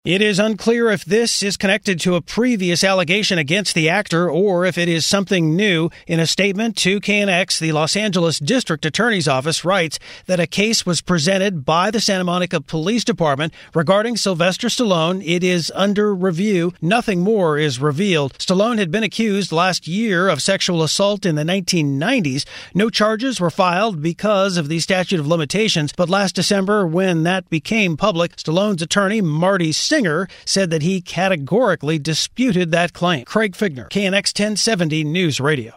It is unclear if this is connected to a previous allegation against the actor or if it is something new. In a statement to KNX, the Los Angeles District Attorney's Office writes that a case was presented by the Santa Monica Police Department regarding Sylvester Stallone. It is under review. Nothing more is revealed. Stallone had been accused last year of sexual assault in the 1990s. No charges were filed because of the statute of limitations, but last December, when that became public, Stallone's attorney, Marty Singer, said that he categorically disputed that claim. Craig Figner, KNX 1070 News Radio.